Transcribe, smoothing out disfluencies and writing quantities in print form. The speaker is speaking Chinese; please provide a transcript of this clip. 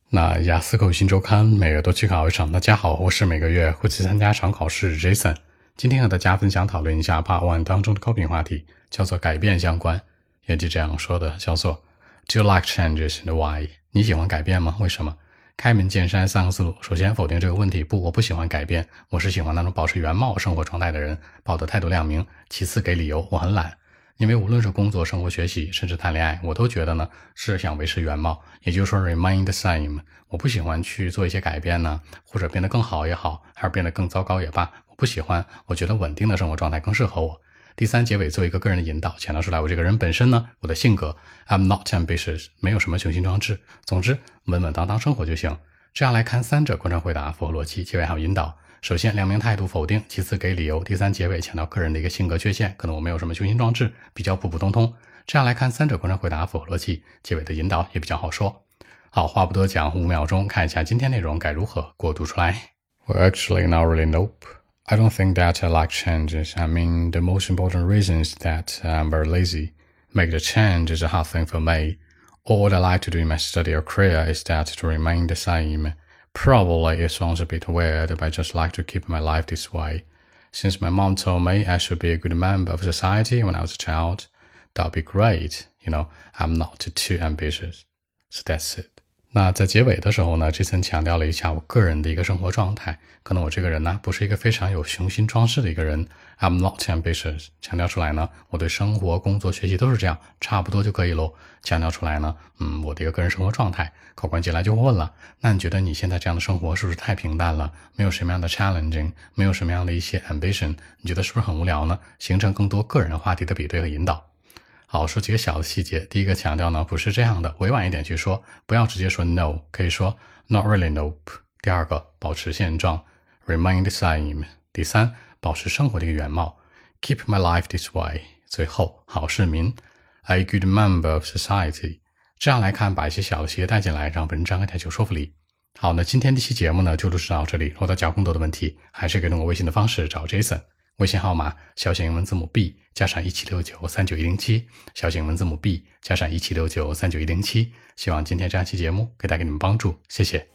那雅思口语新周刊每月都去考一场。大家好，我是每个月会去参加场考试 Jason。今天和大家分享讨论一下 Part 1当中的口语话题，叫做改变相关。也就这样说的，叫做 Do you like changes and why？ 你喜欢改变吗？为什么？开门见山三个思路。首先否定这个问题，不，我不喜欢改变，我是喜欢那种保持原貌生活状态的人，把我的态度亮明。其次给理由，我很懒。因为无论是工作、生活、学习，甚至谈恋爱，我都觉得呢是想维持原貌，也就是说 remain the same。我不喜欢去做一些改变呢，或者变得更好也好，还是变得更糟糕也罢，我不喜欢。我觉得稳定的生活状态更适合我。第三，结尾做一个个人的引导，强调出来我这个人本身呢，我的性格 I'm not ambitious， 没有什么雄心壮志，总之稳稳当当生活就行。这样来看，三者贯穿回答，符合逻辑，结尾还有引导。首先亮明态度否定，其次给理由，第三结尾强调个人的一个性格缺陷，可能我没有什么雄心壮志，比较普普通通。这样来看，三者贯穿回答，符合逻辑，结尾的引导也比较好说。好，话不多讲，5秒钟看一下今天内容该如何给我读出来。Well, actually, not really, nope. I don't think that I like changes. I mean, the most important reason is that I'm very lazy. Make the change is a hard thing for me. All I like to do in my study or career is that to remain the same.Probably it sounds a bit weird, but I just like to keep my life this way. Since my mom told me I should be a good member of society when I was a child, that'd be great. I'm not too ambitious. So that's it. 那在结尾的时候呢，Jason 强调了一下我个人的一个生活状态。可能我这个人呢，不是一个非常有雄心壮志的一个人。I'm not ambitious。强调出来呢，我对生活、工作、学习都是这样，差不多就可以咯。强调出来呢，我的一个个人生活状态。考官进来就会问了，那你觉得你现在这样的生活是不是太平淡了？没有什么样的 challenging， 没有什么样的一些 ambition， 你觉得是不是很无聊呢？形成更多个人话题的比对和引导。好，说几个小的细节。第一个强调呢，不是这样的，委婉一点去说，不要直接说 no， 可以说 not really nope。第二个，保持现状 remain the same。第三，保持生活的一个原貌 keep my life this way。最后，好市民 a good member of society。这样来看，把一些小的细节带进来，让文章更加有说服力。好，那今天这期节目呢就录制到这里。如果大家有更多的问题，还是可以通过微信的方式找 Jason。微信号码小写英文字母 B 加上176939107，小写英文字母 B 加上176939107。希望今天这样期节目可以带给你们帮助，谢谢。